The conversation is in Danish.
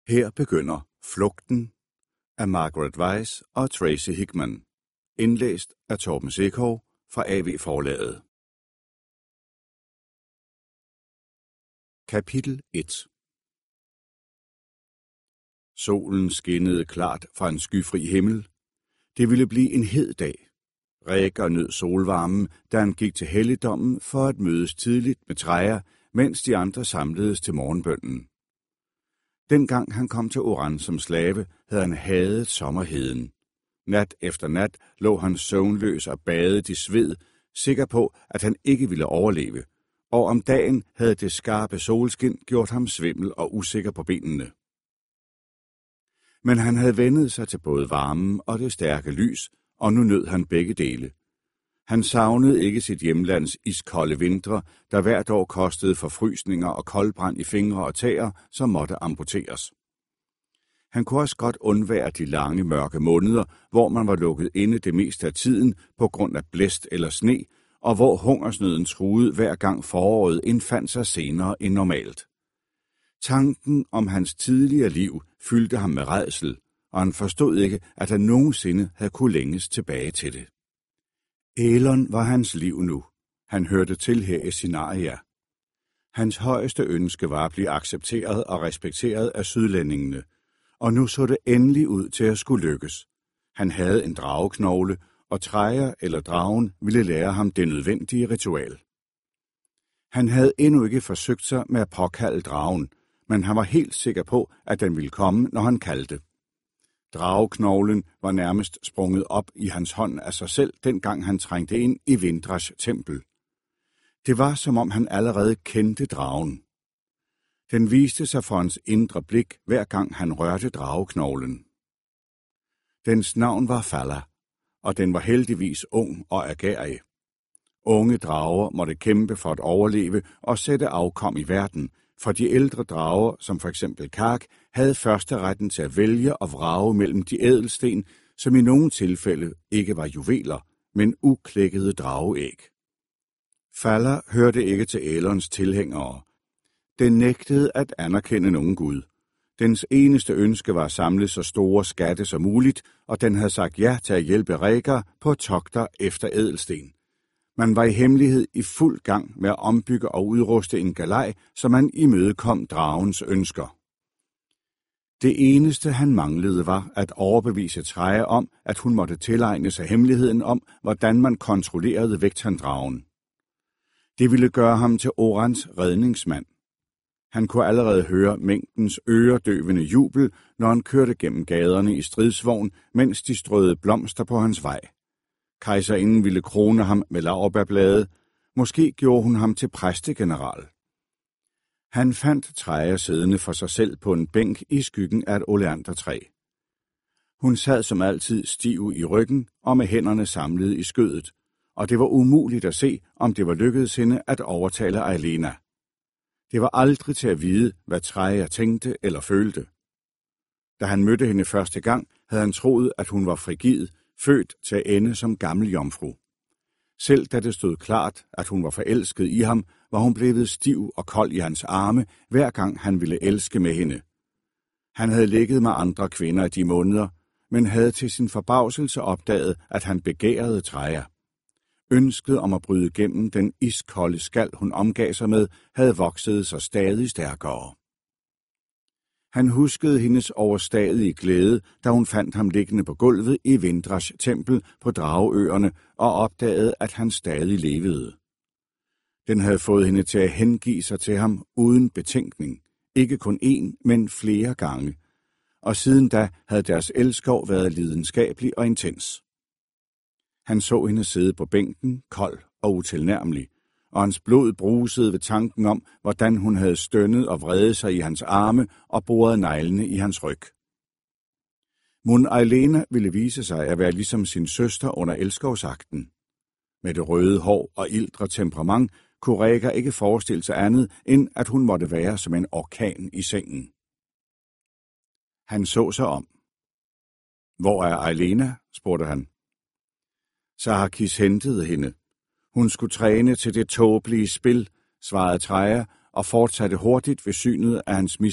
Her begynder Flugten af Margaret Weis og Tracy Hickman, indlæst af Torben Sekov fra AV Forlaget. Kapitel 1. Solen skinnede klart fra en skyfri himmel. Det ville blive en hed dag. Rækker nød solvarmen, da han gik til helligdommen for at mødes tidligt med træer, mens de andre samledes til morgenbønnen. Dengang han kom til Oran som slave, havde han hadet sommerheden. Nat efter nat lå han søvnløs og badet i sved, sikker på, at han ikke ville overleve, og om dagen havde det skarpe solskin gjort ham svimmel og usikker på benene. Men han havde vænnet sig til både varmen og det stærke lys, og nu nød han begge dele. Han savnede ikke sit hjemlands iskolde vintre, der hvert år kostede forfrysninger og koldbrand i fingre og tæer, som måtte amputeres. Han kunne også godt undvære de lange, mørke måneder, hvor man var lukket inde det meste af tiden på grund af blæst eller sne, og hvor hungersnøden truede hver gang foråret indfandt sig senere end normalt. Tanken om hans tidligere liv fyldte ham med rædsel, og han forstod ikke, at han nogensinde havde kunne længes tilbage til det. Elon var hans liv nu. Han hørte til her i Sinaria. Hans højeste ønske var at blive accepteret og respekteret af sydlændingene, og nu så det endelig ud til at skulle lykkes. Han havde en drageknogle, og Træer eller dragen ville lære ham det nødvendige ritual. Han havde endnu ikke forsøgt sig med at påkalde dragen, men han var helt sikker på, at den ville komme, når han kaldte. Drageknoglen var nærmest sprunget op i hans hånd af sig selv, dengang han trængte ind i Vindras tempel. Det var, som om han allerede kendte dragen. Den viste sig for hans indre blik, hver gang han rørte drageknoglen. Dens navn var Falla, og den var heldigvis ung og agerig. Unge drager måtte kæmpe for at overleve og sætte afkom i verden, for de ældre drager, som for eksempel Kark, havde førsteretten til at vælge og vrage mellem de ædelsten, som i nogle tilfælde ikke var juveler, men uklækkede drageæg. Falla hørte ikke til Elons tilhængere. Den nægtede at anerkende nogen gud. Dens eneste ønske var at samle så store skatte som muligt, og den havde sagt ja til at hjælpe Rækker på togter efter ædelsten. Man var i hemmelighed i fuld gang med at ombygge og udruste en galej, så man imødekom dragens ønsker. Det eneste, han manglede, var at overbevise Træer om, at hun måtte tilegne sig hemmeligheden om, hvordan man kontrollerede Vektan-dragen. Det ville gøre ham til Orans redningsmand. Han kunne allerede høre mængdens øredøvende jubel, når han kørte gennem gaderne i stridsvogn, mens de strøede blomster på hans vej. Kejserinden ville krone ham med laurbærblade. Måske gjorde hun ham til præstegeneral. Han fandt Træer siddende for sig selv på en bænk i skyggen af et oleandertræ. Hun sad som altid stiv i ryggen og med hænderne samlet i skødet, og det var umuligt at se, om det var lykkedes hende at overtale Ailena. Det var aldrig til at vide, hvad Træer tænkte eller følte. Da han mødte hende første gang, havde han troet, at hun var frigid, født til at ende som gammel jomfru. Selv da det stod klart, at hun var forelsket i ham, var hun blevet stiv og kold i hans arme, hver gang han ville elske med hende. Han havde ligget med andre kvinder i de måneder, men havde til sin forbavselse opdaget, at han begærede Træer. Ønsket om at bryde gennem den iskolde skal, hun omgav sig med, havde vokset sig stadig stærkere. Han huskede hendes overstadige glæde, da hun fandt ham liggende på gulvet i Vindras tempel på Drageøerne og opdagede, at han stadig levede. Den havde fået hende til at hengive sig til ham uden betænkning, ikke kun én, men flere gange, og siden da havde deres elskov været lidenskabelig og intens. Han så hende sidde på bænken, kold og utilnærmelig, og hans blod brusede ved tanken om, hvordan hun havde stønnet og vredet sig i hans arme og boret neglene i hans ryg. Mon Ailena ville vise sig at være ligesom sin søster under elskovsakten. Med det røde hår og ildre temperament kunne Rækker ikke forestille sig andet, end at hun måtte være som en orkan i sengen. Han så sig om. Hvor er Ailena? Spurgte han. Sahakis hentede hende. Hun skulle træne til det tåbelige spil, svarede Træer og fortsatte hurtigt ved synet af hans